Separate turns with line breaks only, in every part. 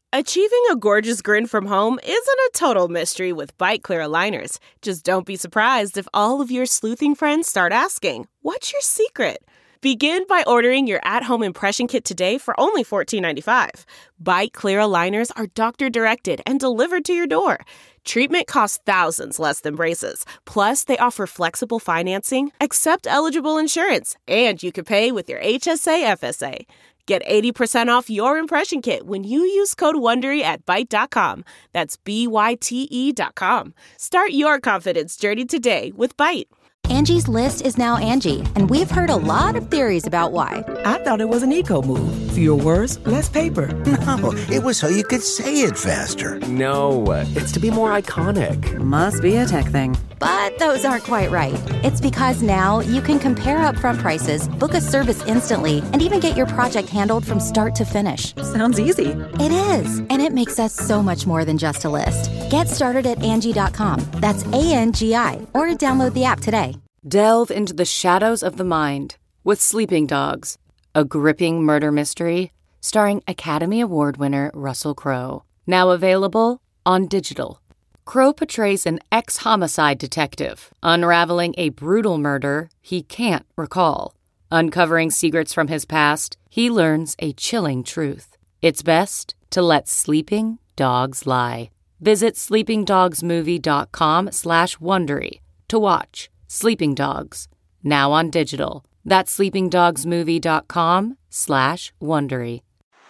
Achieving a gorgeous grin from home isn't a total mystery with Bite Clear aligners. Just don't be surprised if all of your sleuthing friends start asking, "What's your secret?" Begin by ordering your at-home impression kit today for only $14.95. Bite Clear aligners are doctor-directed and delivered to your door. Treatment costs thousands less than braces. Plus, they offer flexible financing, accept eligible insurance, and you can pay with your HSA FSA. Get 80% off your impression kit when you use code WONDERY at Byte.com. That's BYTE.com. Start your confidence journey today with Byte.
Angie's List is now Angie, and we've heard a lot of theories about why.
I thought it was an eco move. Fewer words, less paper.
No, it was so you could say it faster.
No, it's to be more iconic.
Must be a tech thing.
But those aren't quite right. It's because now you can compare upfront prices, book a service instantly, and even get your project handled from start to finish.
Sounds easy.
It is, and it makes us so much more than just a list. Get started at Angie.com. That's ANGI, or download the app today.
Delve into the shadows of the mind with Sleeping Dogs, a gripping murder mystery starring Academy Award winner Russell Crowe. Now available on digital. Crowe portrays an ex-homicide detective unraveling a brutal murder he can't recall. Uncovering secrets from his past, he learns a chilling truth. It's best to let sleeping dogs lie. Visit sleepingdogsmovie.com/Wondery to watch Sleeping Dogs, now on digital. That's sleepingdogsmovie.com/Wondery.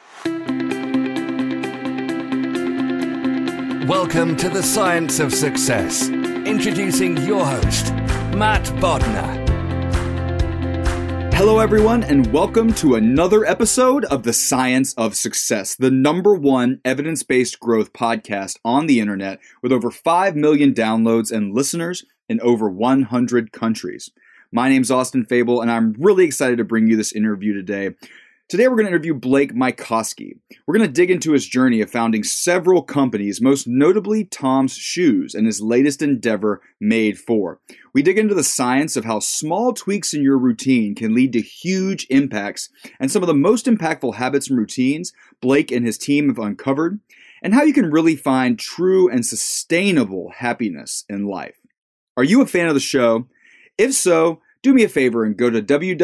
Welcome to the Science of Success. Introducing your host, Matt Bodnar.
Hello, everyone, and welcome to another episode of The Science of Success, the #1 evidence-based growth podcast on the internet with over 5 million downloads and listeners in over 100 countries. My name's Austin Fable, and I'm really excited to bring you this interview today. Today, we're going to interview Blake Mycoskie. We're going to dig into his journey of founding several companies, most notably Tom's Shoes and his latest endeavor, Made For. We dig into the science of how small tweaks in your routine can lead to huge impacts, and some of the most impactful habits and routines Blake and his team have uncovered, and how you can really find true and sustainable happiness in life. Are you a fan of the show? If so, do me a favor and go to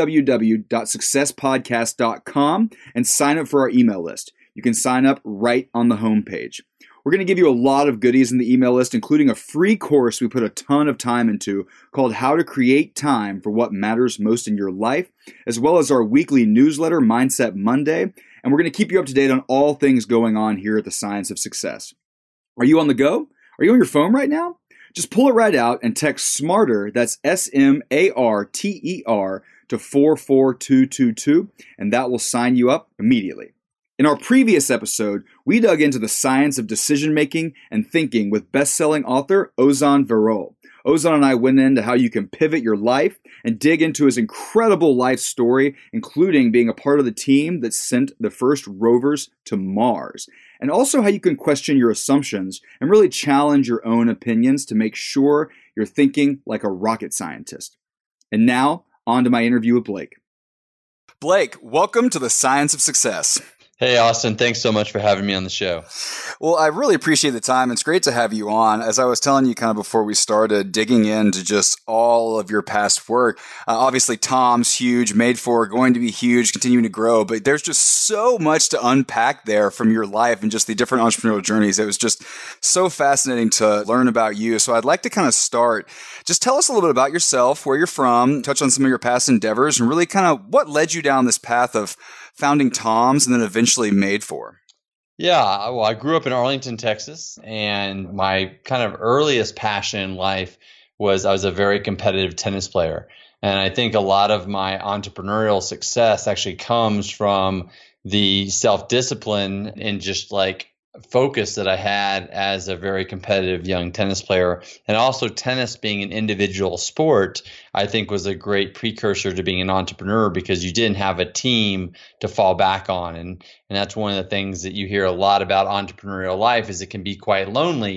www.successpodcast.com and sign up for our email list. You can sign up right on the homepage. We're going to give you a lot of goodies in the email list, including a free course we put a ton of time into called How to Create Time for What Matters Most in Your Life, as well as our weekly newsletter, Mindset Monday. And we're going to keep you up to date on all things going on here at the Science of Success. Are you on the go? Are you on your phone right now? Just pull it right out and text SMARTER, that's SMARTER, to 44222, and that will sign you up immediately. In our previous episode, we dug into the science of decision-making and thinking with best-selling author Ozan Varol. Ozan and I went into how you can pivot your life and dig into his incredible life story, including being a part of the team that sent the first rovers to Mars, and also how you can question your assumptions and really challenge your own opinions to make sure you're thinking like a rocket scientist. And now, on to my interview with Blake. Blake, welcome to the Science of Success.
Hey, Austin. Thanks so much for having me on the show.
Well, I really appreciate the time. It's great to have you on. As I was telling you kind of before we started, digging into just all of your past work. Obviously, Tom's huge, Made For, going to be huge, continuing to grow. But there's just so much to unpack there from your life and just the different entrepreneurial journeys. It was just so fascinating to learn about you. So I'd like to kind of start. Just tell us a little bit about yourself, where you're from, touch on some of your past endeavors, and really kind of what led you down this path of founding Tom's and then eventually Made For.
Yeah, well, I grew up in Arlington, Texas, and my kind of earliest passion in life was I was a very competitive tennis player. And I think a lot of my entrepreneurial success actually comes from the self-discipline and just like focus that I had as a very competitive young tennis player. And also tennis being an individual sport, I think was a great precursor to being an entrepreneur because you didn't have a team to fall back on. And that's one of the things that you hear a lot about entrepreneurial life is it can be quite lonely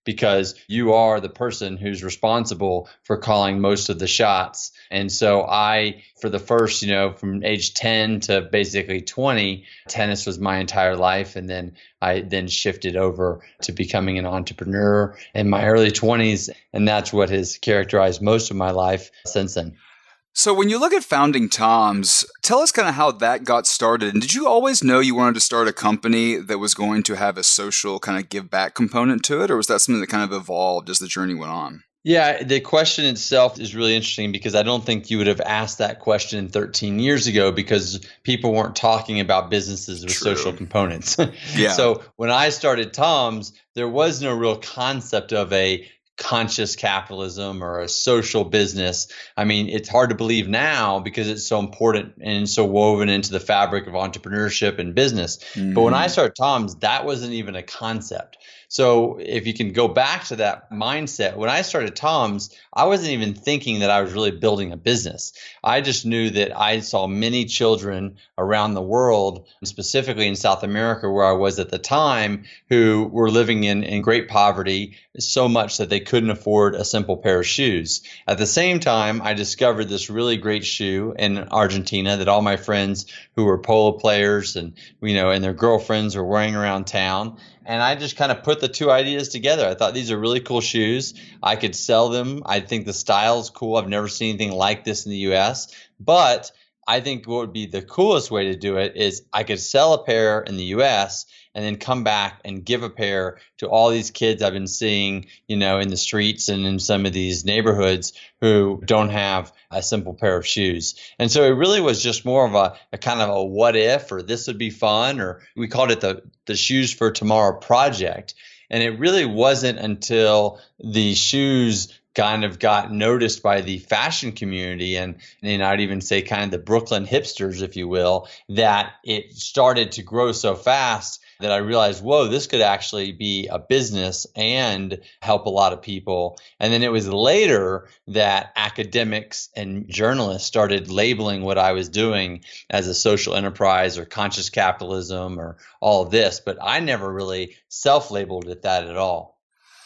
because you are the person who's responsible for calling most of the shots. And so I, for the first, from age 10 to basically 20, tennis was my entire life. And then I then shifted over to becoming an entrepreneur in my early 20s. And that's what has characterized most of my life since then.
So when you look at founding Tom's, tell us kind of how that got started. And did you always know you wanted to start a company that was going to have a social kind of give back component to it? Or was that something that kind of evolved as the journey went on?
Yeah, the question itself is really interesting because I don't think you would have asked that question 13 years ago because people weren't talking about businesses with social components.
Yeah.
So when I started Tom's, there was no real concept of a conscious capitalism or a social business. I mean, it's hard to believe now because it's so important and so woven into the fabric of entrepreneurship and business. Mm-hmm. But when I started Tom's, that wasn't even a concept. So if you can go back to that mindset, when I started Tom's, I wasn't even thinking that I was really building a business. I just knew that I saw many children around the world, specifically in South America where I was at the time, who were living in great poverty, so much that they couldn't afford a simple pair of shoes. At the same time, I discovered this really great shoe in Argentina that all my friends who were polo players and their girlfriends were wearing around town. And I just kind of put the two ideas together. I thought these are really cool shoes. I could sell them. I think the style is cool. I've never seen anything like this in the US. But I think what would be the coolest way to do it is I could sell a pair in the US and then come back and give a pair to all these kids I've been seeing, in the streets and in some of these neighborhoods who don't have a simple pair of shoes. And so it really was just more of a kind of a what if, or this would be fun, or we called it the Shoes for Tomorrow project. And it really wasn't until the shoes kind of got noticed by the fashion community and I'd even say kind of the Brooklyn hipsters, if you will, that it started to grow so fast that I realized, whoa, this could actually be a business and help a lot of people. And then it was later that academics and journalists started labeling what I was doing as a social enterprise or conscious capitalism or all of this. But I never really self-labeled it that at all.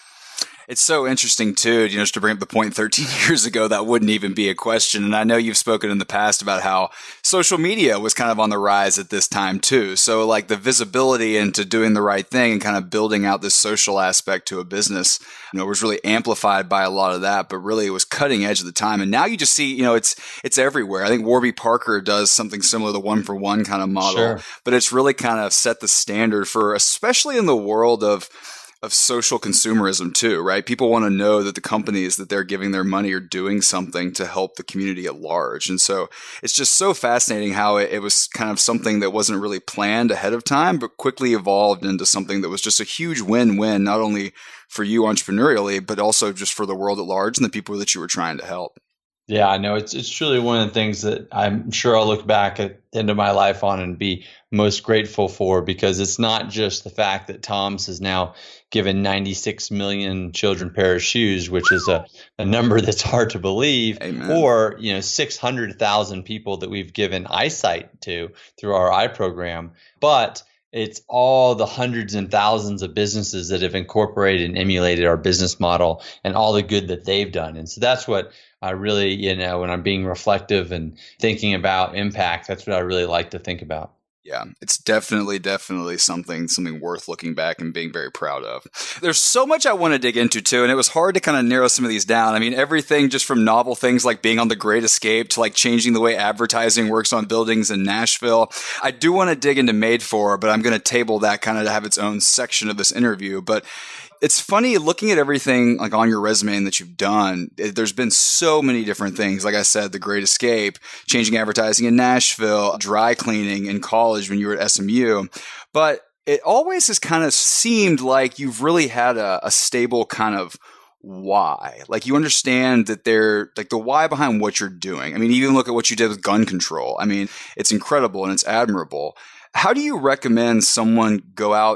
It's so interesting, too, just to bring up the point 13 years ago, that wouldn't even be a question. And I know you've spoken in the past about how social media was kind of on the rise at this time, too. So like the visibility into doing the right thing and kind of building out this social aspect to a business, was really amplified by a lot of that, but really it was cutting edge at the time. And now you just see, it's everywhere. I think Warby Parker does something similar to the one-for-one kind of model,
sure.
But it's really kind of set the standard for, especially in the world of social consumerism too, right? People want to know that the companies that they're giving their money are doing something to help the community at large. And so it's just so fascinating how it was kind of something that wasn't really planned ahead of time, but quickly evolved into something that was just a huge win-win, not only for you entrepreneurially, but also just for the world at large and the people that you were trying to help.
Yeah, I know it's truly one of the things that I'm sure I'll look back at the end of my life on and be most grateful for, because it's not just the fact that Tom's has now given 96 million children pair of shoes, which is a number that's hard to believe,
Amen.
Or 600,000 people that we've given eyesight to through our eye program, but it's all the hundreds and thousands of businesses that have incorporated and emulated our business model and all the good that they've done. And so that's what I really, when I'm being reflective and thinking about impact, that's what I really like to think about.
Yeah, it's definitely something worth looking back and being very proud of. There's so much I want to dig into too, and it was hard to kind of narrow some of these down. I mean, everything just from novel things like being on The Great Escape to like changing the way advertising works on buildings in Nashville. I do want to dig into Made For, but I'm going to table that kind of to have its own section of this interview. But it's funny looking at everything like on your resume and that you've done. There's been so many different things. Like I said, The Great Escape, changing advertising in Nashville, dry cleaning in college when you were at SMU. But it always has kind of seemed like you've really had a stable kind of why. Like you understand that they're like the why behind what you're doing. I mean, even look at what you did with gun control. I mean, it's incredible and it's admirable. How do you recommend someone go out and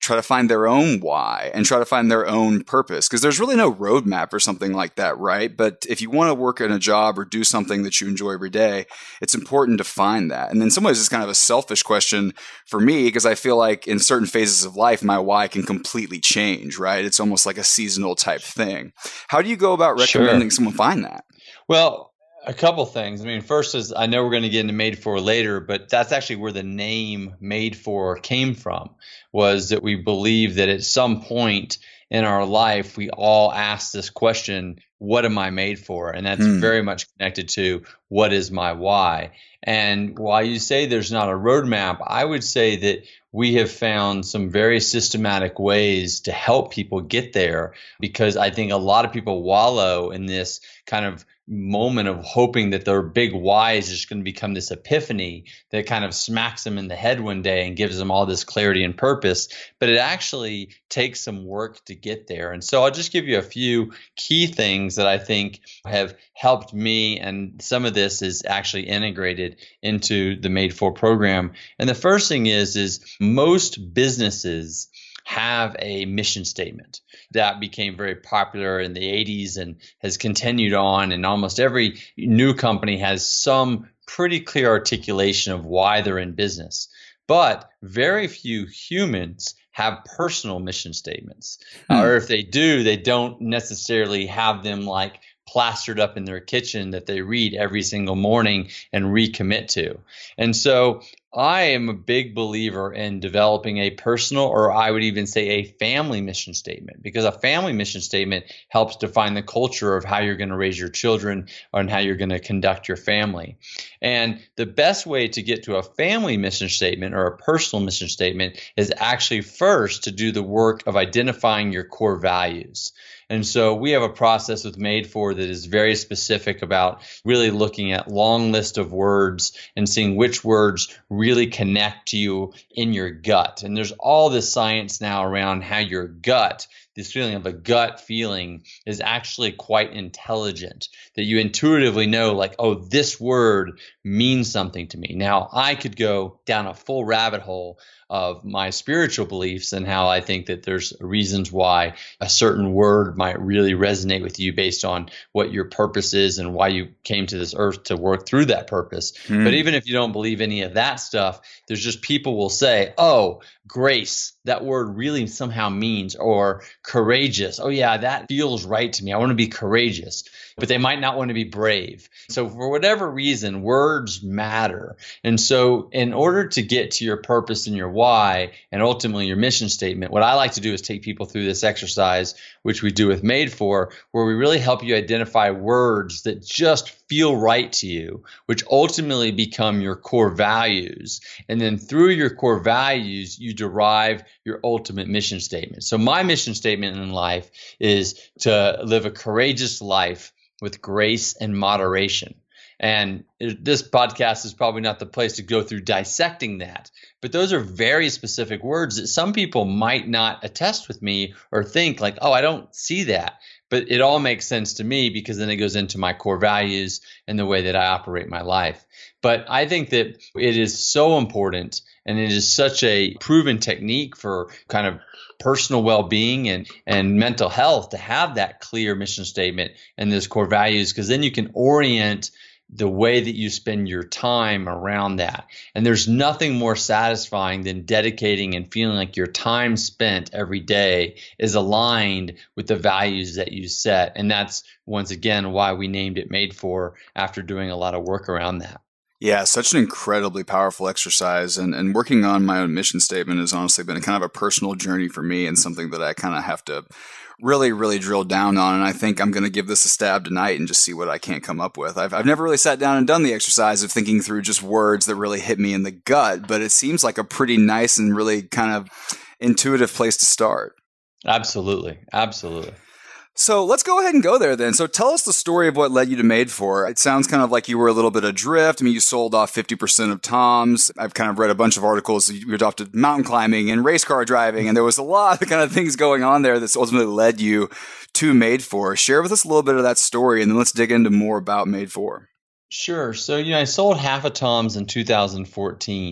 try to find their own why and try to find their own purpose. Because there's really no roadmap or something like that, right? But if you want to work in a job or do something that you enjoy every day, it's important to find that. And in some ways, it's kind of a selfish question for me, because I feel like in certain phases of life, my why can completely change, right? It's almost like a seasonal type thing. How do you go about recommending someone find that?
Well, a couple things. I mean, first is, I know we're going to get into Made For later, but that's actually where the name Made For came from, was that we believe that at some point in our life, we all ask this question, what am I made for? And that's very much connected to what is my why? And while you say there's not a roadmap, I would say that we have found some very systematic ways to help people get there, because I think a lot of people wallow in this kind of moment of hoping that their big why is just going to become this epiphany that kind of smacks them in the head one day and gives them all this clarity and purpose. But it actually takes some work to get there. And so I'll just give you a few key things that I think have helped me. And some of this is actually integrated into the Made For program. And the first thing is most businesses have a mission statement that became very popular in the 80s and has continued on. And almost every new company has some pretty clear articulation of why they're in business. But very few humans have personal mission statements. Or if they do, they don't necessarily have them like plastered up in their kitchen that they read every single morning and recommit to. And so I am a big believer in developing a personal, or I would even say a family mission statement, because a family mission statement helps define the culture of how you're going to raise your children and how you're going to conduct your family. And the best way to get to a family mission statement or a personal mission statement is actually first to do the work of identifying your core values. And so we have a process with Made For that is very specific about really looking at long list of words and seeing which words really connect to you in your gut. And there's all this science now around how your gut, this feeling of a gut feeling, is actually quite intelligent, that you intuitively know, like, oh, this word means something to me. Now, I could go down a full rabbit hole of my spiritual beliefs and how I think that there's reasons why a certain word might really resonate with you based on what your purpose is and why you came to this earth to work through that purpose. But even if you don't believe any of that stuff, there's just people will say, oh, grace, that word really somehow means, or courageous. Oh yeah, that feels right to me. I want to be courageous. But they might not want to be brave. So for whatever reason, words matter. And so in order to get to your purpose and your why, and ultimately your mission statement, what I like to do is take people through this exercise, which we do with Made For, where we really help you identify words that just feel right to you, which ultimately become your core values. And then through your core values, you derive your ultimate mission statement. So my mission statement in life is to live a courageous life with grace and moderation. And this podcast is probably not the place to go through dissecting that, but those are very specific words that some people might not attest with me or think like, oh, I don't see that. But it all makes sense to me, because then it goes into my core values and the way that I operate my life. But I think that it is so important, and it is such a proven technique for kind of personal well-being and mental health to have that clear mission statement and those core values, because then you can orient the way that you spend your time around that. And there's nothing more satisfying than dedicating and feeling like your time spent every day is aligned with the values that you set. And that's, once again, why we named it Made For, after doing a lot of work around that.
Yeah, such an incredibly powerful exercise. And working on my own mission statement has honestly been kind of a personal journey for me, and something that I kind of have to really drill down on. And I think I'm going to give this a stab tonight and just see what I can't come up with. I've never really sat down and done the exercise of thinking through just words that really hit me in the gut, but it seems like a pretty nice and really kind of intuitive place to start.
Absolutely. Absolutely.
So let's go ahead and go there then. So tell us the story of what led you to Made For. It sounds kind of like you were a little bit adrift. I mean, you sold off 50% of Tom's. I've kind of read a bunch of articles. You adopted mountain climbing and race car driving, and there was a lot of kind of things going on there that's ultimately led you to Made For. Share with us a little bit of that story, and then let's dig into more about Made For.
Sure. So, I sold half of Tom's in 2014.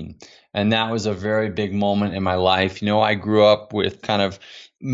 And that was a very big moment in my life. I grew up with kind of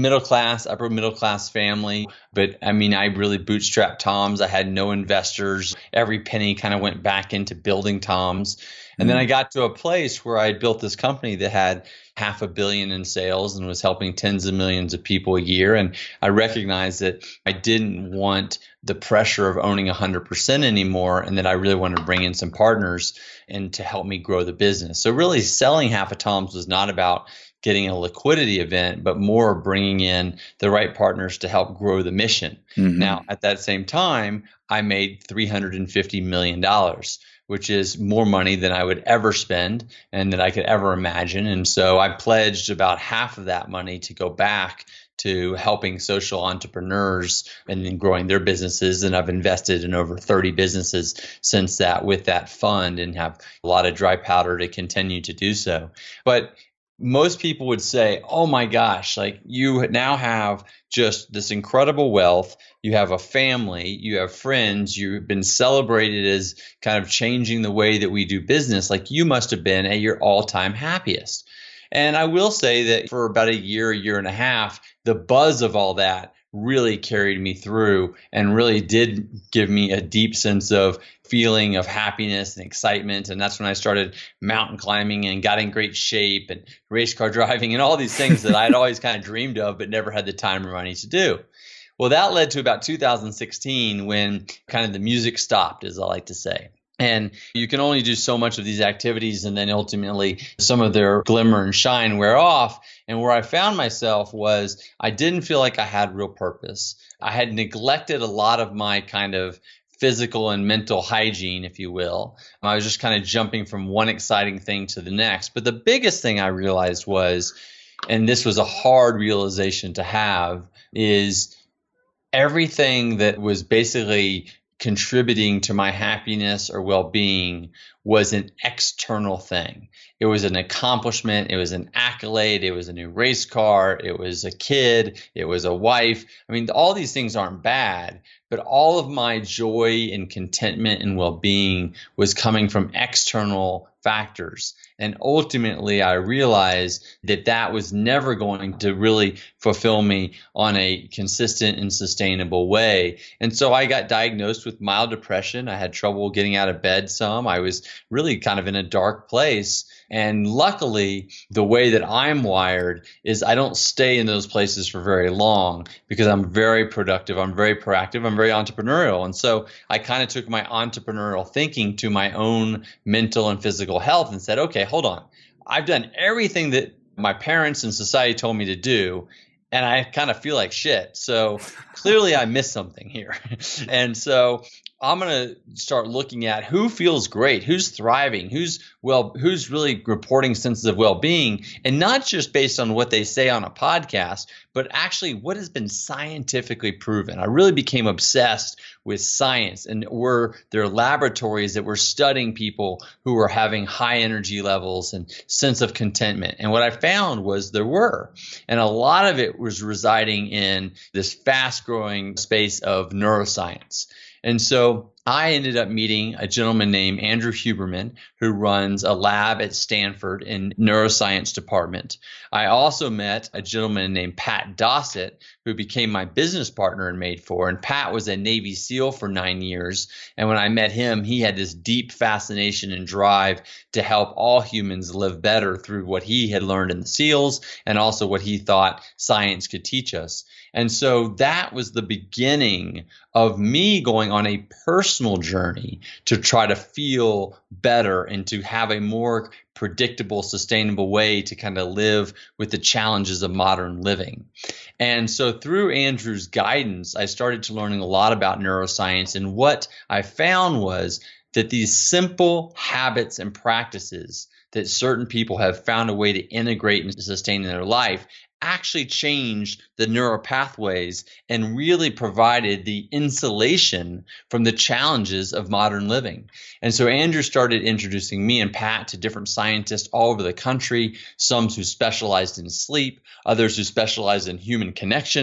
upper middle class family. But I mean, I really bootstrapped Tom's. I had no investors. Every penny kind of went back into building Tom's. And then I got to a place where I had built this company that had $500 million in sales and was helping tens of millions of people a year. And I recognized that I didn't want the pressure of owning 100% anymore, and that I really wanted to bring in some partners and to help me grow the business. So really selling half of Tom's was not about getting a liquidity event, but more bringing in the right partners to help grow the mission. Mm-hmm. Now, at that same time, I made $350 million, which is more money than I would ever spend and that I could ever imagine. And so I pledged about half of that money to go back to helping social entrepreneurs and then growing their businesses. And I've invested in over 30 businesses since that with that fund and have a lot of dry powder to continue to do so. But most people would say, oh my gosh, like you now have just this incredible wealth. You have a family, you have friends, you've been celebrated as kind of changing the way that we do business. Like you must have been at your all-time happiest. And I will say that for about a year and a half, the buzz of all that really carried me through and really did give me a deep sense of feeling of happiness and excitement. And that's when I started mountain climbing and got in great shape and race car driving and all these things that I'd always kind of dreamed of, but never had the time or money to do. Well, that led to about 2016 when kind of the music stopped, as I like to say. And you can only do so much of these activities, and then ultimately some of their glimmer and shine wear off. And where I found myself was I didn't feel like I had real purpose. I had neglected a lot of my kind of physical and mental hygiene, if you will. I was just kind of jumping from one exciting thing to the next. But the biggest thing I realized was, and this was a hard realization to have, is everything that was basically contributing to my happiness or well-being was an external thing. It was an accomplishment. It was an accolade. It was a new race car. It was a kid. It was a wife. I mean, all these things aren't bad, but all of my joy and contentment and well-being was coming from external factors. And ultimately, I realized that that was never going to really fulfill me on a consistent and sustainable way. And so I got diagnosed with mild depression. I had trouble getting out of bed some. I was really kind of in a dark place. And luckily, the way that I'm wired is I don't stay in those places for very long because I'm very productive. I'm very proactive. I'm very entrepreneurial. And so I kind of took my entrepreneurial thinking to my own mental and physical health and said, okay, hold on. I've done everything that my parents and society told me to do, and I kind of feel like shit. So clearly I missed something here. And so I'm going to start looking at who feels great, who's thriving, who's really reporting senses of well-being, and not just based on what they say on a podcast, but actually what has been scientifically proven. I really became obsessed with science, and there are laboratories that were studying people who were having high energy levels and sense of contentment. And what I found was there were, and a lot of it was residing in this fast-growing space of neuroscience. And so I ended up meeting a gentleman named Andrew Huberman, who runs a lab at Stanford in neuroscience department. I also met a gentleman named Pat Dossett, who became my business partner in Made For. And Pat was a Navy SEAL for 9 years. And when I met him, he had this deep fascination and drive to help all humans live better through what he had learned in the SEALs and also what he thought science could teach us. And so that was the beginning of me going on a personal journey to try to feel better and to have a more predictable, sustainable way to kind of live with the challenges of modern living. And so through Andrew's guidance, I started to learning a lot about neuroscience. And what I found was that these simple habits and practices that certain people have found a way to integrate and sustain in their life actually changed the neural pathways and really provided the insulation from the challenges of modern living. And so Andrew started introducing me and Pat to different scientists all over the country, some who specialized in sleep, others who specialized in human connection.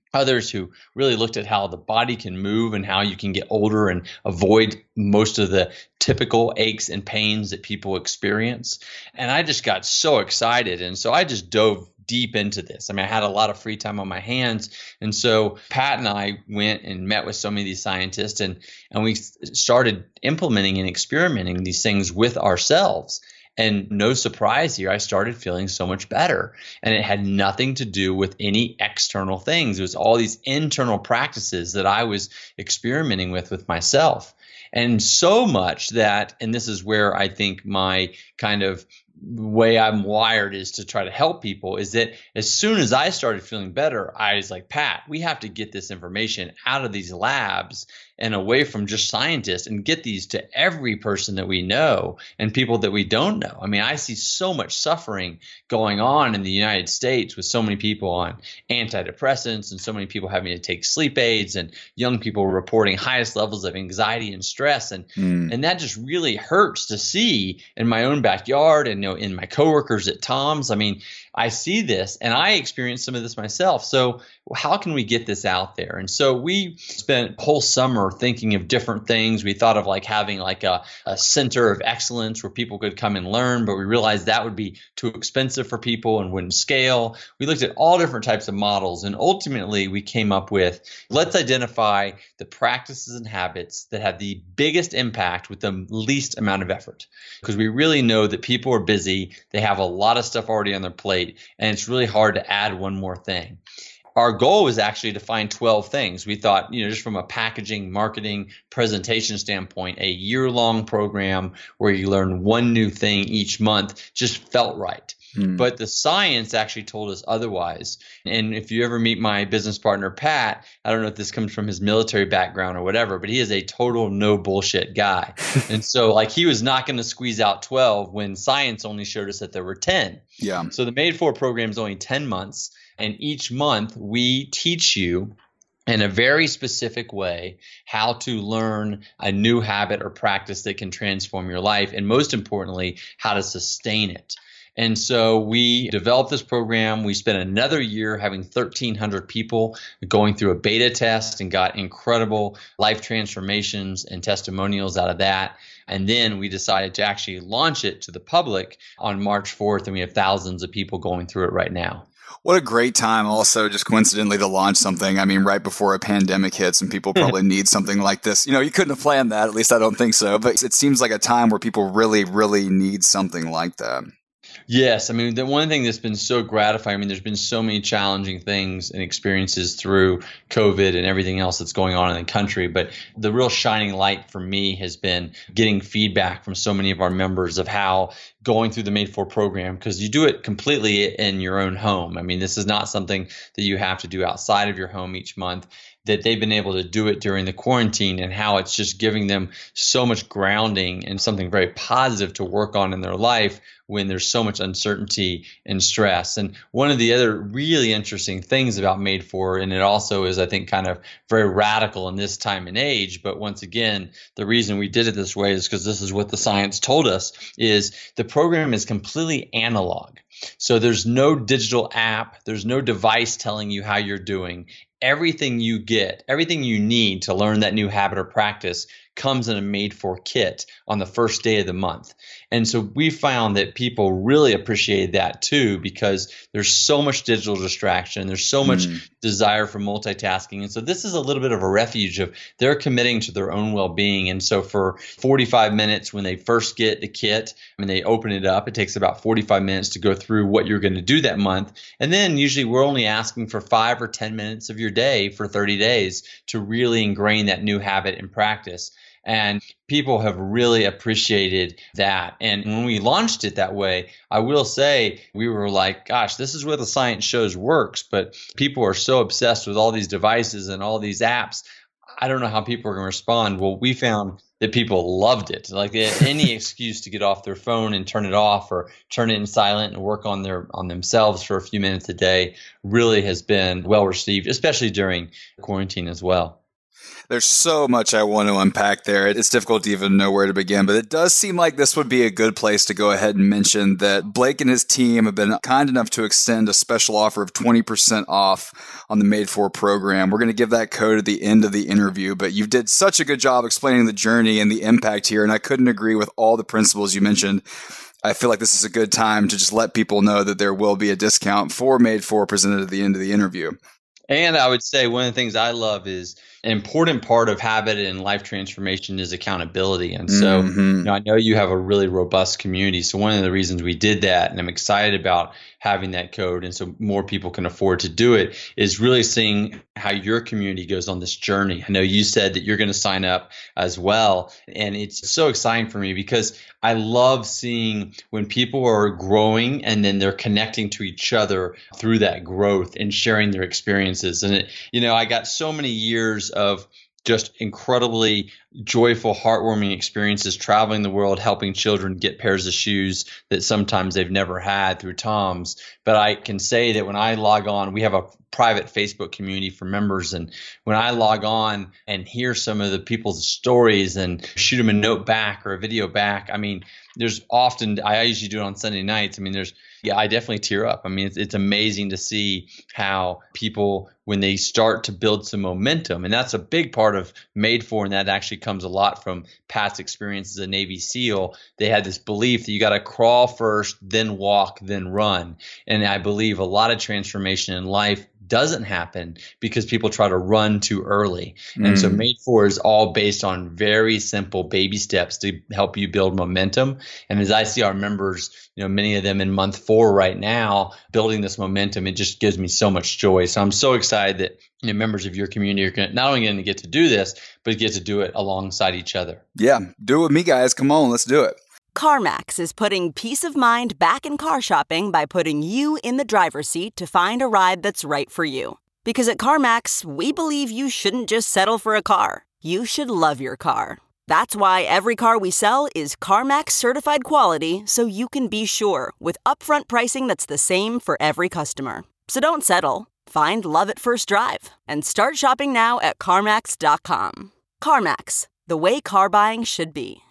others who really looked at how the body can move and how you can get older and avoid most of the typical aches and pains that people experience. And I just got so excited. And so I just dove deep into this. I mean, I had a lot of free time on my hands. And so Pat and I went and met with so many of these scientists, and we started implementing and experimenting these things with ourselves. And no surprise here, I started feeling so much better. And it had nothing to do with any external things. It was all these internal practices that I was experimenting with myself. And so much that, and this is where I think my kind of way I'm wired is to try to help people, is that as soon as I started feeling better, I was like, Pat, we have to get this information out of these labs and away from just scientists and get these to every person that we know and people that we don't know. I mean, I see so much suffering going on in the United States with so many people on antidepressants and so many people having to take sleep aids and young people reporting highest levels of anxiety and stress. And that just really hurts to see in my own backyard and in my coworkers at Tom's. I mean, I see this and I experienced some of this myself. So how can we get this out there? And so we spent a whole summer thinking of different things. We thought of like having like a center of excellence where people could come and learn, but we realized that would be too expensive for people and wouldn't scale. We looked at all different types of models, and ultimately we came up with, let's identify the practices and habits that have the biggest impact with the least amount of effort. Because we really know that people are busy, they have a lot of stuff already on their plate, and it's really hard to add one more thing. Our goal was actually to find 12 things. We thought, just from a packaging, marketing, presentation standpoint, a year-long program where you learn one new thing each month just felt right. But the science actually told us otherwise. And if you ever meet my business partner, Pat, I don't know if this comes from his military background or whatever, but he is a total no bullshit guy. And so like he was not going to squeeze out 12 when science only showed us that there were 10.
Yeah.
So the Made For program is only 10 months. And each month we teach you in a very specific way how to learn a new habit or practice that can transform your life. And most importantly, how to sustain it. And so we developed this program. We spent another year having 1,300 people going through a beta test and got incredible life transformations and testimonials out of that. And then we decided to actually launch it to the public on March 4th, and we have thousands of people going through it right now.
What a great time also, just coincidentally, to launch something. I mean, right before a pandemic hits and people probably need something like this. You couldn't have planned that. At least I don't think so. But it seems like a time where people really, really need something like that.
Yes. I mean, the one thing that's been so gratifying, I mean, there's been so many challenging things and experiences through COVID and everything else that's going on in the country. But the real shining light for me has been getting feedback from so many of our members of how going through the Made For program, because you do it completely in your own home. I mean, this is not something that you have to do outside of your home each month, that they've been able to do it during the quarantine, and how it's just giving them so much grounding and something very positive to work on in their life when there's so much uncertainty and stress. And one of the other really interesting things about Made For, and it also is, I think, kind of very radical in this time and age, but once again, the reason we did it this way is because this is what the science told us, is the program is completely analog. So there's no digital app, there's no device telling you how you're doing. Everything you get, everything you need to learn that new habit or practice comes in a Made For kit on the first day of the month. And so we found that people really appreciated that too, because there's so much digital distraction. There's so much desire for multitasking. And so this is a little bit of a refuge of they're committing to their own well-being. And so for 45 minutes when they first get the kit, when they open it up, it takes about 45 minutes to go through what you're going to do that month. And then usually we're only asking for 5 or 10 minutes of your day for 30 days to really ingrain that new habit and practice. And people have really appreciated that. And when we launched it that way, I will say we were like, gosh, this is what the science shows works. But people are so obsessed with all these devices and all these apps. I don't know how people are going to respond. Well, we found that people loved it. Like they had any excuse to get off their phone and turn it off or turn it in silent and work on themselves for a few minutes a day really has been well received, especially during quarantine as well.
There's so much I want to unpack there. It's difficult to even know where to begin, but it does seem like this would be a good place to go ahead and mention that Blake and his team have been kind enough to extend a special offer of 20% off on the Made For program. We're going to give that code at the end of the interview, but you did such a good job explaining the journey and the impact here, and I couldn't agree with all the principles you mentioned. I feel like this is a good time to just let people know that there will be a discount for Made For presented at the end of the interview.
And I would say one of the things I love is an important part of habit and life transformation is accountability. And so, I know you have a really robust community. So one of the reasons we did that, and I'm excited about having that code, and so more people can afford to do it, is really seeing how your community goes on this journey. I know you said that you're going to sign up as well. And it's so exciting for me because I love seeing when people are growing and then they're connecting to each other through that growth and sharing their experiences. And, I got so many years of just incredibly joyful, heartwarming experiences traveling the world, helping children get pairs of shoes that sometimes they've never had through Tom's. But I can say that when I log on, we have a private Facebook community for members. And when I log on and hear some of the people's stories and shoot them a note back or a video back, there's often, I usually do it on Sunday nights. I definitely tear up. It's amazing to see how people, when they start to build some momentum, and that's a big part of Made For, and that actually comes a lot from past experiences as a Navy SEAL. They had this belief that you got to crawl first, then walk, then run. And I believe a lot of transformation in life doesn't happen because people try to run too early. And so Made For is all based on very simple baby steps to help you build momentum. And as I see our members, many of them in month 4 right now, building this momentum, it just gives me so much joy. So I'm so excited that members of your community are not only going to get to do this, but get to do it alongside each other.
Yeah, do it with me, guys. Come on, let's do it.
CarMax is putting peace of mind back in car shopping by putting you in the driver's seat to find a ride that's right for you. Because at CarMax, we believe you shouldn't just settle for a car. You should love your car. That's why every car we sell is CarMax certified quality, so you can be sure with upfront pricing that's the same for every customer. So don't settle. Find love at first drive and start shopping now at CarMax.com. CarMax, the way car buying should be.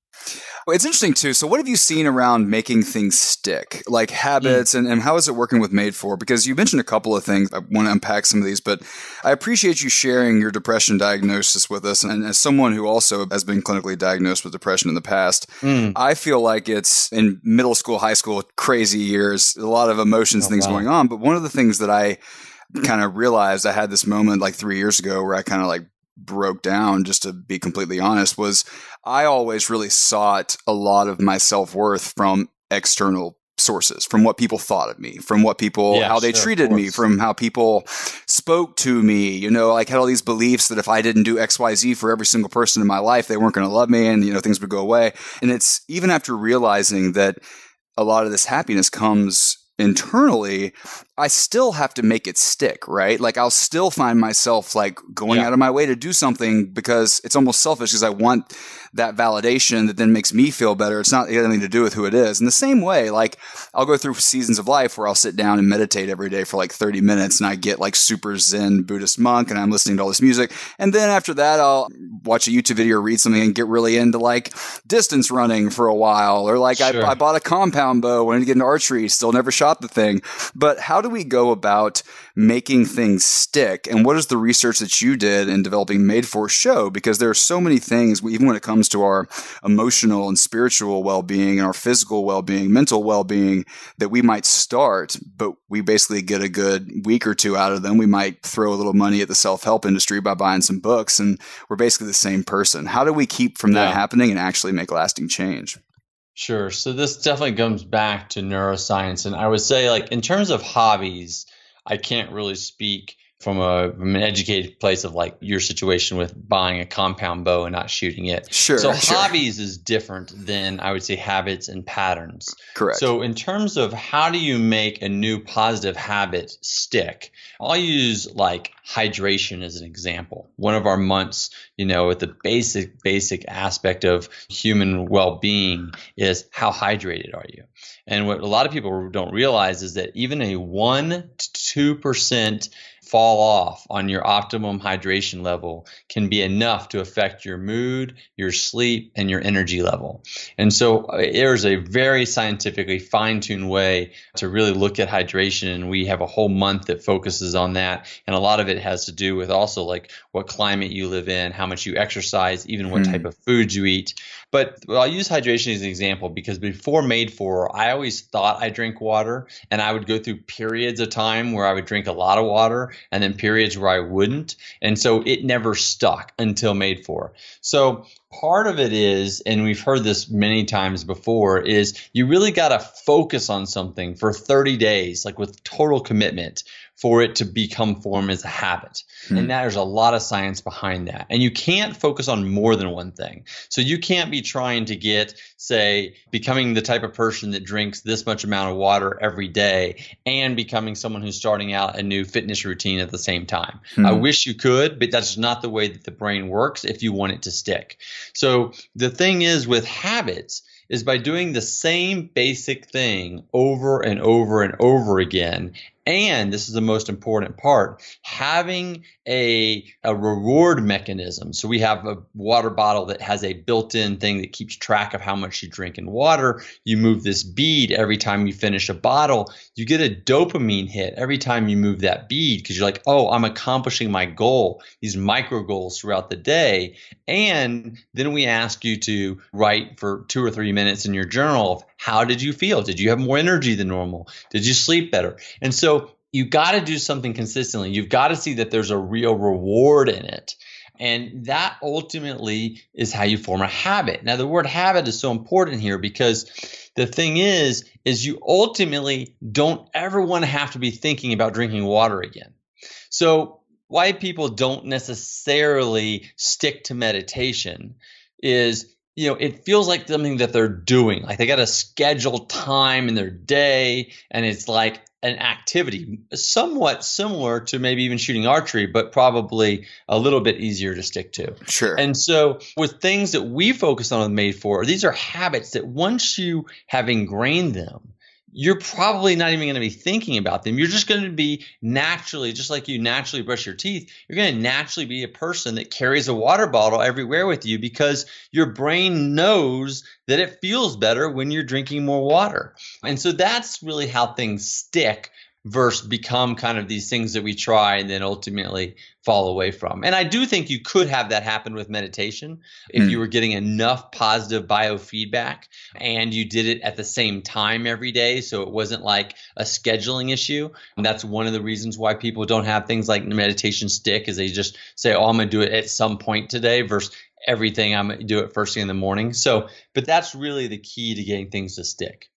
Well, it's interesting too. So what have you seen around making things stick, like habits, and how is it working with Made For? Because you mentioned a couple of things. I want to unpack some of these, but I appreciate you sharing your depression diagnosis with us. And as someone who also has been clinically diagnosed with depression in the past, I feel like it's in middle school, high school, crazy years, a lot of emotions, things going on. But one of the things that I kind of realized, I had this moment like 3 years ago where I kind of broke down, just to be completely honest, was I always really sought a lot of my self-worth from external sources, from what people thought of me, from what people, how they treated me, from how people spoke to me, had all these beliefs that if I didn't do XYZ for every single person in my life, they weren't going to love me and, things would go away. And it's even after realizing that a lot of this happiness comes internally, I still have to make it stick, right? I'll still find myself going out of my way to do something because it's almost selfish because I want that validation that then makes me feel better. It's not anything to do with who it is. In the same way, I'll go through seasons of life where I'll sit down and meditate every day for 30 minutes and I get super Zen Buddhist monk and I'm listening to all this music. And then after that, I'll watch a YouTube video or read something and get really into distance running for a while. Or I bought a compound bow, wanted to get into archery, still never shot the thing. But how do we go about making things stick? And what is the research that you did in developing Made For show? Because there are so many things, even when it comes to our emotional and spiritual well-being and our physical well-being, mental well-being, that we might start, but we basically get a good week or two out of them. We might throw a little money at the self-help industry by buying some books, and we're basically the same person. How do we keep from that happening and actually make lasting change?
Sure. So this definitely comes back to neuroscience. And I would say, in terms of hobbies, I can't really speak from an educated place of your situation with buying a compound bow and not shooting it.
Sure.
So hobbies is different than, I would say, habits and patterns.
Correct.
So in terms of how do you make a new positive habit stick, I'll use hydration as an example. One of our months, with the basic aspect of human well-being is how hydrated are you? And what a lot of people don't realize is that even a 1 to 2% fall off on your optimum hydration level can be enough to affect your mood, your sleep, and your energy level. And so there's a very scientifically fine-tuned way to really look at hydration. And we have a whole month that focuses on that. And a lot of it has to do with also like what climate you live in, how much you exercise, even what type of food you eat. But I'll use hydration as an example because before Made For, I always thought I drank water, and I would go through periods of time where I would drink a lot of water and then periods where I wouldn't. And so it never stuck until Made For. So part of it is, and we've heard this many times before, is you really got to focus on something for 30 days, like with total commitment, for it to become form as a habit. And there's a lot of science behind that. And you can't focus on more than one thing. So you can't be trying to get, say, becoming the type of person that drinks this much amount of water every day and becoming someone who's starting out a new fitness routine at the same time. I wish you could, but that's not the way that the brain works if you want it to stick. So the thing is with habits is by doing the same basic thing over and over and over again. And this is the most important part, having a reward mechanism. So we have a water bottle that has a built-in thing that keeps track of how much you drink in water. You move this bead every time you finish a bottle. You get a dopamine hit every time you move that bead because you're like, oh, I'm accomplishing my goal, these micro goals throughout the day. And then we ask you to write for 2 or 3 minutes in your journal of how did you feel? Did you have more energy than normal? Did you sleep better? And so you got to do something consistently. You've got to see that there's a real reward in it. And that ultimately is how you form a habit. Now, the word habit is so important here because the thing is you ultimately don't ever want to have to be thinking about drinking water again. So why people don't necessarily stick to meditation is, it feels like something that they're doing. Like they got to schedule time in their day, and it's like an activity somewhat similar to maybe even shooting archery, but probably a little bit easier to stick to.
Sure.
And so with things that we focus on with Made For, these are habits that once you have ingrained them, you're probably not even going to be thinking about them. You're just going to be naturally, just like you naturally brush your teeth, you're going to naturally be a person that carries a water bottle everywhere with you because your brain knows that it feels better when you're drinking more water. And so that's really how things stick versus become kind of these things that we try and then ultimately fall away from. And I do think you could have that happen with meditation if you were getting enough positive biofeedback and you did it at the same time every day. So it wasn't like a scheduling issue. And that's one of the reasons why people don't have things like meditation stick is they just say, oh, I'm going to do it at some point today versus everything I'm going to do it first thing in the morning. So, but that's really the key to getting things to stick.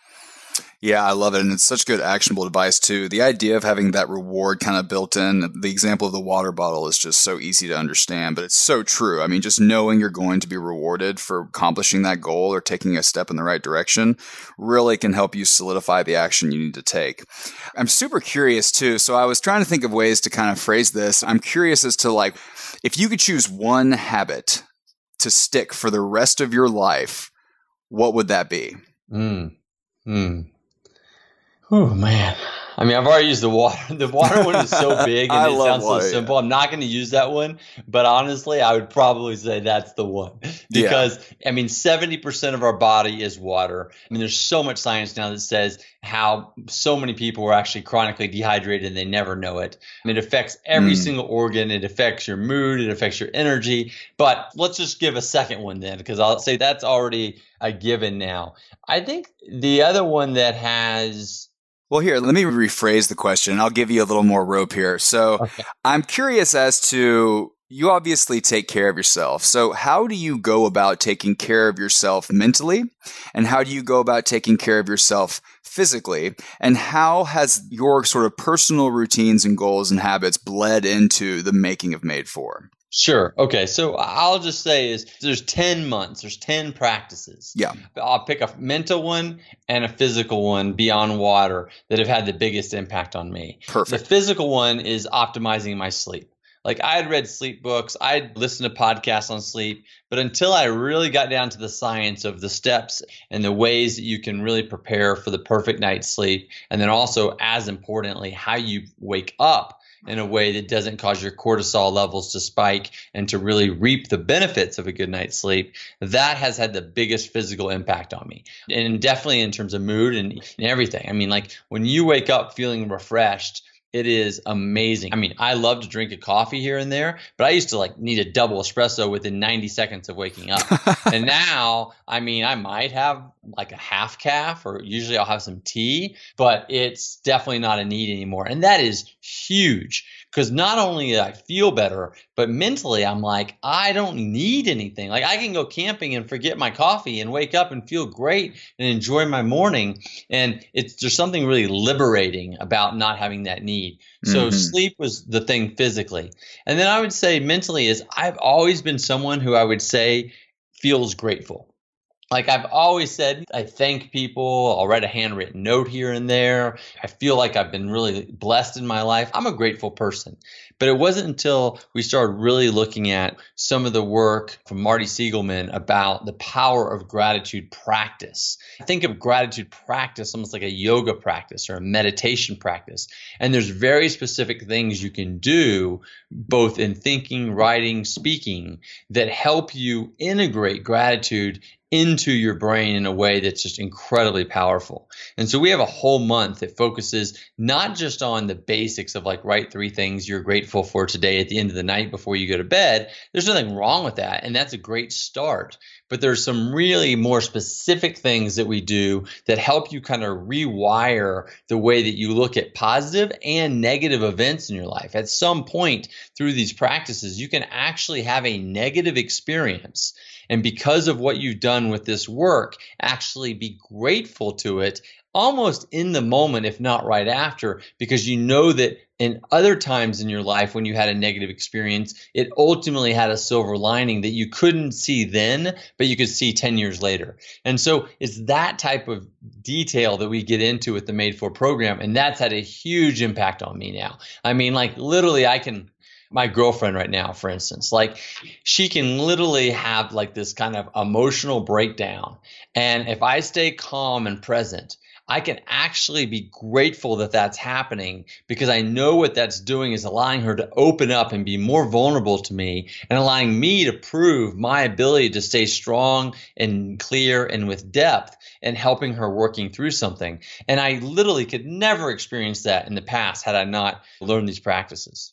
Yeah, I love it. And it's such good actionable advice too. The idea of having that reward kind of built in, the example of the water bottle is just so easy to understand, but it's so true. I mean, just knowing you're going to be rewarded for accomplishing that goal or taking a step in the right direction really can help you solidify the action you need to take. I'm super curious too. So I was trying to think of ways to kind of phrase this. I'm curious as to like, if you could choose one habit to stick for the rest of your life, what would that be?
Oh, man. I mean, I've already used the water. The water one is so big and it sounds so simple. Yeah. I'm not going to use that one. But honestly, I would probably say that's the one. Because, I mean, 70% of our body is water. I mean, there's so much science now that says how so many people are actually chronically dehydrated and they never know it. I mean, it affects every single organ. It affects your mood. It affects your energy. But let's just give a second one then, because I'll say that's already a given now. I think the other one that has...
Well, here, let me rephrase the question. I'll give you a little more rope here. So I'm curious as to, you obviously take care of yourself. So how do you go about taking care of yourself mentally? And how do you go about taking care of yourself physically? And how has your sort of personal routines and goals and habits bled into the making of Made For?
Sure. Okay. So I'll just say is there's 10 months, there's 10 practices.
Yeah.
I'll pick a mental one and a physical one beyond water that have had the biggest impact on me.
Perfect.
The physical one is optimizing my sleep. Like I had read sleep books, I'd listened to podcasts on sleep, but until I really got down to the science of the steps and the ways that you can really prepare for the perfect night's sleep, and then also as importantly, how you wake up in a way that doesn't cause your cortisol levels to spike and to really reap the benefits of a good night's sleep, that has had the biggest physical impact on me. And definitely in terms of mood and everything. I mean, like when you wake up feeling refreshed, it is amazing. I mean, I love to drink a coffee here and there, but I used to like need a double espresso within 90 seconds of waking up. And now, I mean, I might have like a half calf, or usually I'll have some tea, but it's definitely not a need anymore. And that is huge, because not only do I feel better, but mentally I'm like, I don't need anything. Like I can go camping and forget my coffee and wake up and feel great and enjoy my morning. And there's something really liberating about not having that need. So sleep was the thing physically. And then I would say mentally is I've always been someone who I would say feels grateful. Like I've always said, I thank people. I'll write a handwritten note here and there. I feel like I've been really blessed in my life. I'm a grateful person. But it wasn't until we started really looking at some of the work from Marty Siegelman about the power of gratitude practice. I think of gratitude practice almost like a yoga practice or a meditation practice. And there's very specific things you can do, both in thinking, writing, speaking, that help you integrate gratitude into your brain in a way that's just incredibly powerful. And so we have a whole month that focuses not just on the basics of like write 3 things you're grateful for today at the end of the night before you go to bed. There's nothing wrong with that, and that's a great start. But there's some really more specific things that we do that help you kind of rewire the way that you look at positive and negative events in your life. At some point through these practices, you can actually have a negative experience, and because of what you've done with this work, actually be grateful to it almost in the moment, if not right after, because you know that in other times in your life when you had a negative experience, it ultimately had a silver lining that you couldn't see then, but you could see 10 years later. And so it's that type of detail that we get into with the Made For program, and that's had a huge impact on me now. I mean, like literally my girlfriend right now, for instance, like she can literally have like this kind of emotional breakdown. And if I stay calm and present, I can actually be grateful that that's happening, because I know what that's doing is allowing her to open up and be more vulnerable to me, and allowing me to prove my ability to stay strong and clear and with depth, and helping her working through something. And I literally could never experience that in the past had I not learned these practices.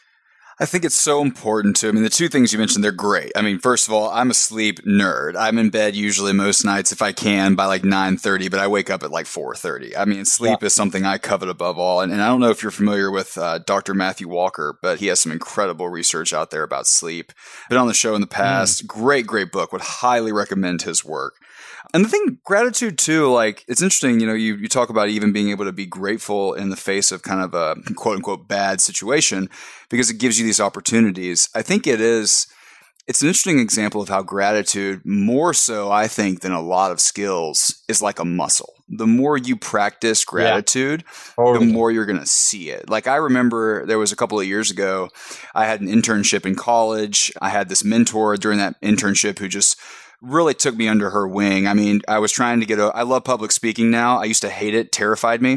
I think it's so important to, I mean, the 2 things you mentioned, they're great. I mean, first of all, I'm a sleep nerd. I'm in bed usually most nights if I can by like 9:30, but I wake up at like 4:30. I mean, sleep is something I covet above all. And I don't know if you're familiar with Dr. Matthew Walker, but he has some incredible research out there about sleep. Been on the show in the past. Great book. Would highly recommend his work. And the thing, gratitude too, like it's interesting, you know, you talk about even being able to be grateful in the face of kind of a quote unquote bad situation, because it gives you these opportunities. I think it's an interesting example of how gratitude, more so I think than a lot of skills, is like a muscle. The more you practice gratitude, the more you're going to see it. Like I remember there was a couple of years ago, I had an internship in college. I had this mentor during that internship who just really took me under her wing. I mean, I was trying to I love public speaking now. I used to hate it, terrified me.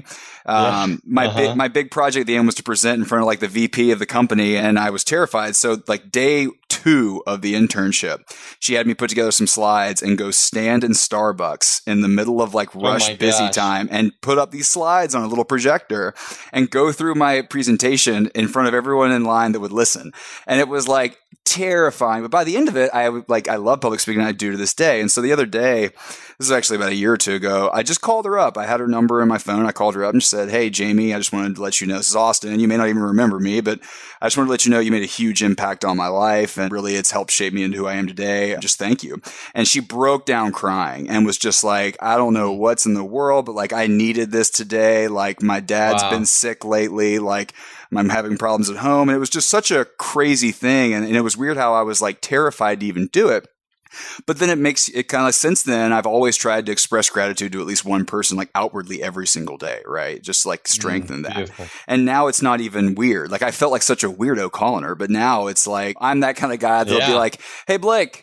My big project at the end was to present in front of like the VP of the company, and I was terrified. So like day 2 of the internship, she had me put together some slides and go stand in Starbucks in the middle of like rush busy time and put up these slides on a little projector and go through my presentation in front of everyone in line that would listen. And it was like terrifying. But by the end of it, I love public speaking. I do to this day. And so the other day, this is actually about a year or 2 ago, I just called her up. I had her number in my phone. I called her up and just said, "Hey, Jamie, I just wanted to let you know, this is Austin, and you may not even remember me, but I just wanted to let you know you made a huge impact on my life, and really it's helped shape me into who I am today. Just thank you." And she broke down crying and was just like, "I don't know what's in the world, but like I needed this today. Like my dad's been sick lately. Like I'm having problems at home." And it was just such a crazy thing. And it was weird how I was like terrified to even do it. But then it kind of, since then, I've always tried to express gratitude to at least one person, like outwardly every single day, right? Just like strengthen that. Beautiful. And now it's not even weird. Like I felt like such a weirdo calling her, but now it's like, I'm that kind of guy that'll be like, "Hey, Blake,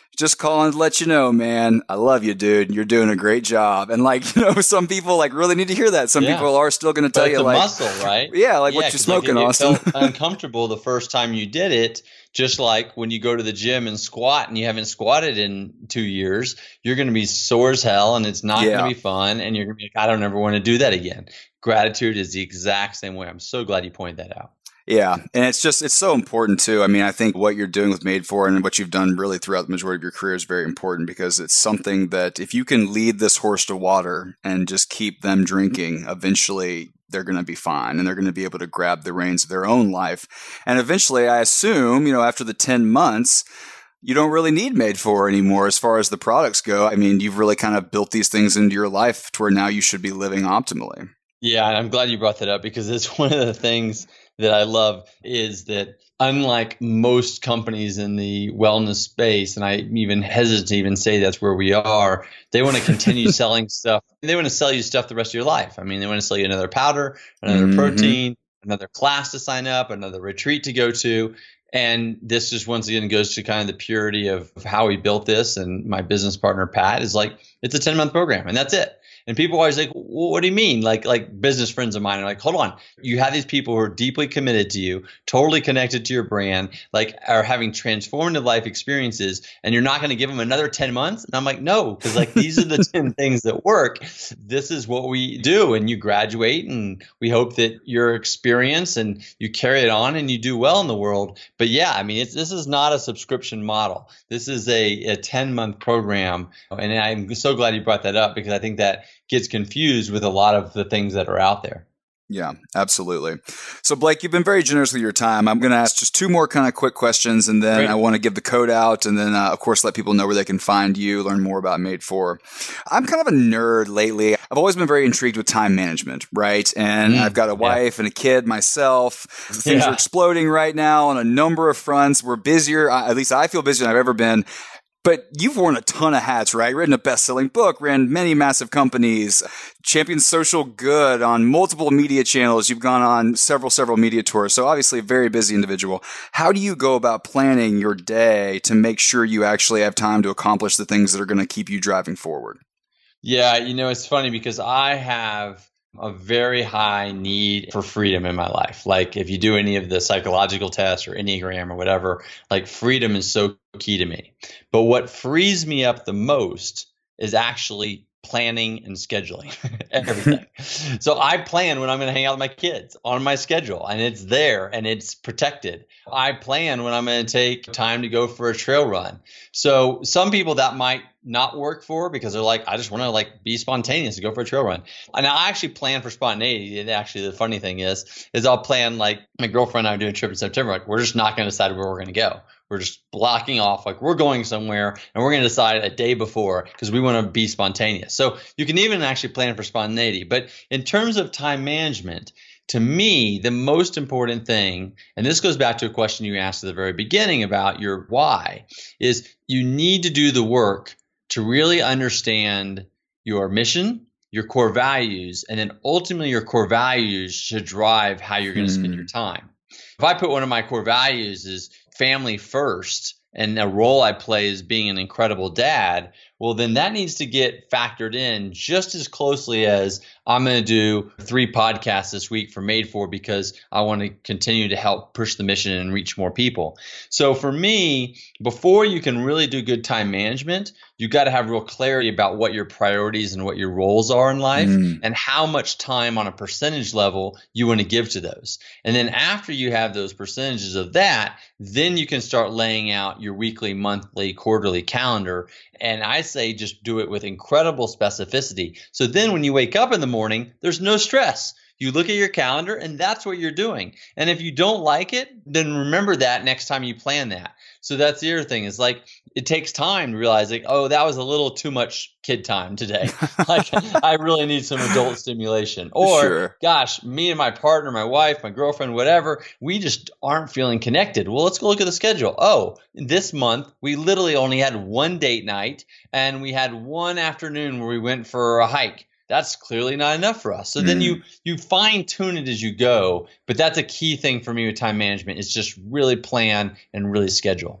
just calling to let you know, man, I love you, dude. You're doing a great job. And like, some people like really need to hear that. Some people are still going to tell you like
muscle, right?
Yeah. Like what you're smoking, Austin.
It felt uncomfortable the first time you did it. Just like when you go to the gym and squat and you haven't squatted in 2 years, you're going to be sore as hell and it's not going to be fun. And you're going to be like, I don't ever want to do that again. Gratitude is the exact same way. I'm so glad you pointed that out.
Yeah. And it's so important too. I mean, I think what you're doing with Made For and what you've done really throughout the majority of your career is very important because it's something that if you can lead this horse to water and just keep them drinking, eventually they're going to be fine and they're going to be able to grab the reins of their own life. And eventually, I assume, after the 10 months, you don't really need Made For anymore as far as the products go. I mean, you've really kind of built these things into your life to where now you should be living optimally.
Yeah, and I'm glad you brought that up because it's one of the things that I love is that unlike most companies in the wellness space, and I even hesitate to even say that's where we are, they want to continue selling stuff. They want to sell you stuff the rest of your life. I mean, they want to sell you another powder, another protein, another class to sign up, another retreat to go to. And this just once again goes to kind of the purity of how we built this. And my business partner, Pat, is like, it's a 10-month program and that's it. And people are always like, well, what do you mean? Like business friends of mine are like, hold on. You have these people who are deeply committed to you, totally connected to your brand, like are having transformative life experiences, and you're not going to give them another 10 months? And I'm like, no, because like these are the 10 things that work. This is what we do. And you graduate and we hope that your experience and you carry it on and you do well in the world. But yeah, I mean, this is not a subscription model. This is a 10-month program. And I'm so glad you brought that up because I think that gets confused with a lot of the things that are out there.
Yeah, absolutely. So Blake, you've been very generous with your time. I'm going to ask just 2 more kind of quick questions, and then I want to give the code out, and then of course let people know where they can find you, learn more about Made For. I'm kind of a nerd lately. I've always been very intrigued with time management, right? And I've got a wife and a kid myself. Things are exploding right now on a number of fronts. We're busier. At least I feel busier than I've ever been. But you've worn a ton of hats, right? Written a best-selling book, ran many massive companies, championed social good on multiple media channels. You've gone on several media tours. So obviously a very busy individual. How do you go about planning your day to make sure you actually have time to accomplish the things that are going to keep you driving forward?
Yeah, it's funny because I have a very high need for freedom in my life. Like if you do any of the psychological tests or Enneagram or whatever, like freedom is so key to me. But what frees me up the most is actually planning and scheduling everything. So I plan when I'm going to hang out with my kids on my schedule, and it's there and it's protected. I plan when I'm going to take time to go for a trail run. So some people that might not work for because they're like, I just want to like be spontaneous and go for a trail run. And I actually plan for spontaneity. And actually the funny thing is I'll plan, like my girlfriend and I are doing a trip in September. Like we're just not going to decide where we're going to go. We're just blocking off, like we're going somewhere and we're going to decide a day before because we want to be spontaneous. So you can even actually plan for spontaneity. But in terms of time management, to me, the most important thing, and this goes back to a question you asked at the very beginning about your why, is you need to do the work to really understand your mission, your core values, and then ultimately your core values should drive how you're going to spend your time. If I put one of my core values is family first, and a role I play is being an incredible dad, well, then that needs to get factored in just as closely as I'm going to do 3 podcasts this week for Made For because I want to continue to help push the mission and reach more people. So for me, before you can really do good time management, you got to have real clarity about what your priorities and what your roles are in life and how much time on a percentage level you want to give to those. And then after you have those percentages of that, then you can start laying out your weekly, monthly, quarterly calendar. And I say just do it with incredible specificity. So then when you wake up in the morning, there's no stress. You look at your calendar and that's what you're doing. And if you don't like it, then remember that next time you plan that. So that's the other thing is like, it takes time to realize like, oh, that was a little too much kid time today. Like I really need some adult stimulation. Or gosh, me and my partner, my wife, my girlfriend, whatever, we just aren't feeling connected. Well, let's go look at the schedule. Oh, this month we literally only had 1 date night and we had 1 afternoon where we went for a hike. That's clearly not enough for us. So then you fine tune it as you go. But that's a key thing for me with time management is just really plan and really schedule.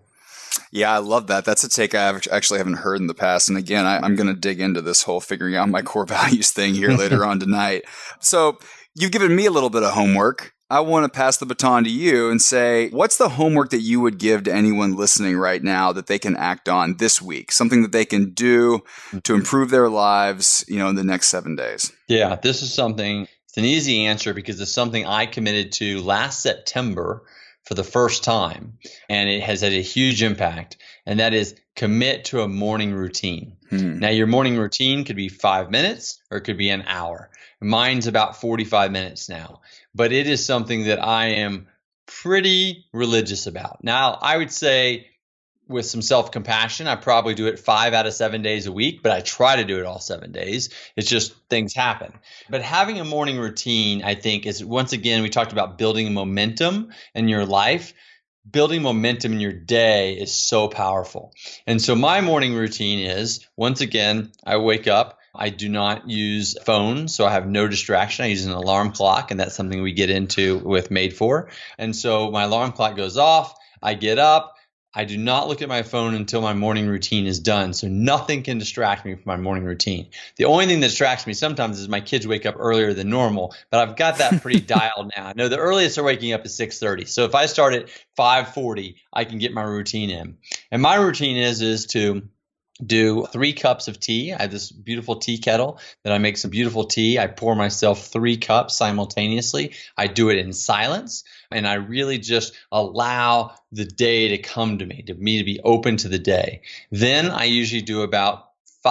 Yeah, I love that. That's a take I actually haven't heard in the past. And again, I'm going to dig into this whole figuring out my core values thing here later on tonight. So you've given me a little bit of homework. I want to pass the baton to you and say, what's the homework that you would give to anyone listening right now that they can act on this week? Something that they can do to improve their lives, in the next 7 days.
Yeah, this is something, it's an easy answer because it's something I committed to last September for the first time, and it has had a huge impact, and that is commit to a morning routine. Now, your morning routine could be 5 minutes or it could be an hour. Mine's about 45 minutes now, but it is something that I am pretty religious about. Now, I would say with some self-compassion, I probably do it 5 out of 7 days a week, but I try to do it all 7 days. It's just things happen. But having a morning routine, I think, is, once again, we talked about building momentum in your life. Building momentum in your day is so powerful. And so my morning routine is, once again, I wake up. I do not use phone, so I have no distraction. I use an alarm clock, and that's something we get into with Made For. And so my alarm clock goes off. I get up. I do not look at my phone until my morning routine is done. So nothing can distract me from my morning routine. The only thing that distracts me sometimes is my kids wake up earlier than normal, but I've got that pretty dialed now. I know the earliest they're waking up is 6:30. So if I start at 5:40, I can get my routine in. And my routine is to do 3 cups of tea. I have this beautiful tea kettle that I make some beautiful tea. I pour myself 3 cups simultaneously. I do it in silence, and I really just allow the day to come to me to be open to the day. Then I usually do about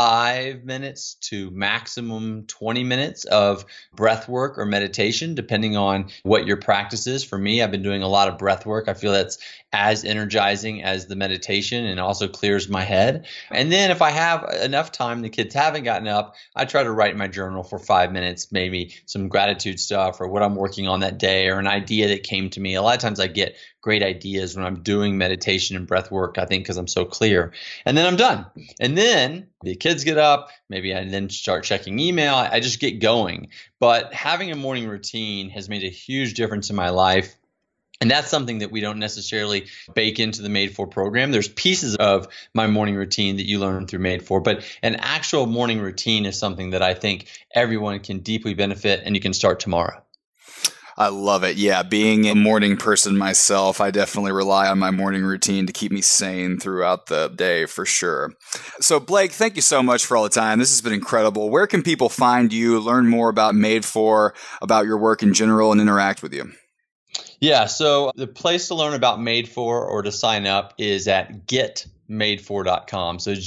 5 minutes to maximum 20 minutes of breath work or meditation, depending on what your practice is. For me, I've been doing a lot of breath work. I feel that's as energizing as the meditation and also clears my head. And then if I have enough time, the kids haven't gotten up, I try to write in my journal for 5 minutes, maybe some gratitude stuff or what I'm working on that day or an idea that came to me. A lot of times I get great ideas when I'm doing meditation and breath work, I think, because I'm so clear. And then I'm done. And then the kids get up. Maybe I then start checking email. I just get going. But having a morning routine has made a huge difference in my life. And that's something that we don't necessarily bake into the Made For program. There's pieces of my morning routine that you learn through Made For, but an actual morning routine is something that I think everyone can deeply benefit, and you can start tomorrow.
I love it. Yeah, being a morning person myself, I definitely rely on my morning routine to keep me sane throughout the day for sure. So Blake, thank you so much for all the time. This has been incredible. Where can people find you, learn more about Made For, about your work in general, and interact with you?
Yeah, so the place to learn about Made For or to sign up is at getmadefor.com. So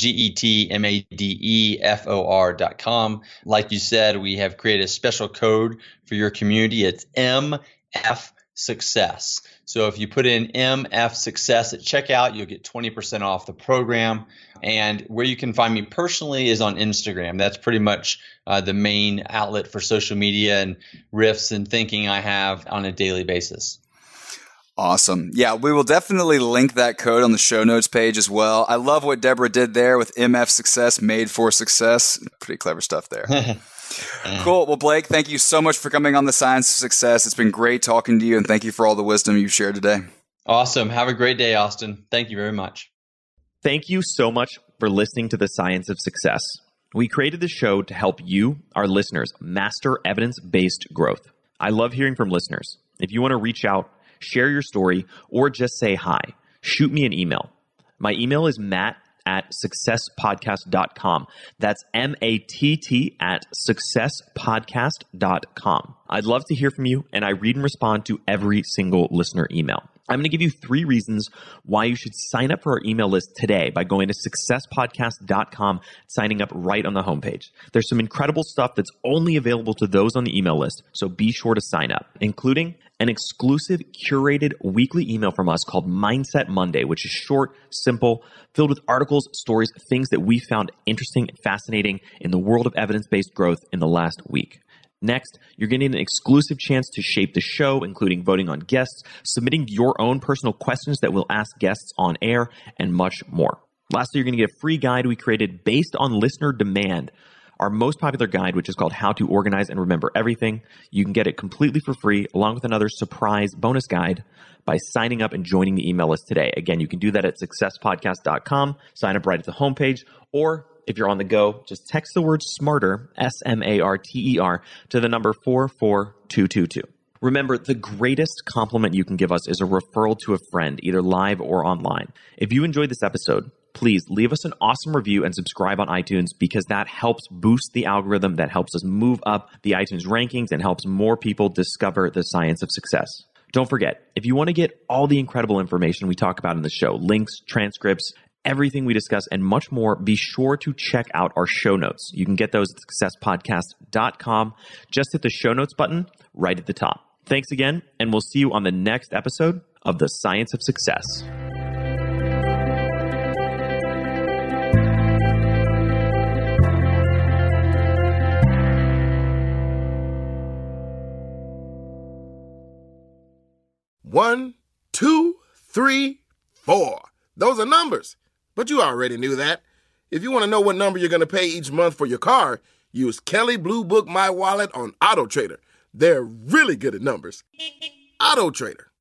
GETMADEFOR.com. Like you said, we have created a special code for your community. It's MF Success. So if you put in MF Success at checkout, you'll get 20% off the program. And where you can find me personally is on Instagram. That's pretty much the main outlet for social media and riffs and thinking I have on a daily basis.
Awesome. Yeah, we will definitely link that code on the show notes page as well. I love what Deborah did there with MF Success, Made For Success. Pretty clever stuff there. Cool. Well, Blake, thank you so much for coming on The Science of Success. It's been great talking to you, and thank you for all the wisdom you've shared today.
Awesome. Have a great day, Austin. Thank you very much.
Thank you so much for listening to The Science of Success. We created the show to help you, our listeners, master evidence-based growth. I love hearing from listeners. If you want to reach out, share your story, or just say hi, shoot me an email. My email is matt@successpodcast.com. That's matt@successpodcast.com. I'd love to hear from you, and I read and respond to every single listener email. I'm going to give you 3 reasons why you should sign up for our email list today by going to successpodcast.com, signing up right on the homepage. There's some incredible stuff that's only available to those on the email list, so be sure to sign up, including an exclusive curated weekly email from us called Mindset Monday, which is short, simple, filled with articles, stories, things that we found interesting and fascinating in the world of evidence-based growth in the last week. Next, you're getting an exclusive chance to shape the show, including voting on guests, submitting your own personal questions that we'll ask guests on air, and much more. Lastly, you're going to get a free guide we created based on listener demand, our most popular guide, which is called How to Organize and Remember Everything. You can get it completely for free, along with another surprise bonus guide. by signing up and joining the email list today. Again, you can do that at successpodcast.com. Sign up right at the homepage, or if you're on the go, just text the word SMARTER, SMARTER, to the number 44222. Remember, the greatest compliment you can give us is a referral to a friend, either live or online. If you enjoyed this episode, please leave us an awesome review and subscribe on iTunes, because that helps boost the algorithm, that helps us move up the iTunes rankings and helps more people discover the science of success. Don't forget, if you want to get all the incredible information we talk about in the show, links, transcripts, everything we discuss, and much more, be sure to check out our show notes. You can get those at successpodcast.com. Just hit the show notes button right at the top. Thanks again, and we'll see you on the next episode of The Science of Success.
One, two, three, four. Those are numbers, but you already knew that. If you want to know what number you're going to pay each month for your car, use Kelley Blue Book My Wallet on AutoTrader. They're really good at numbers. AutoTrader.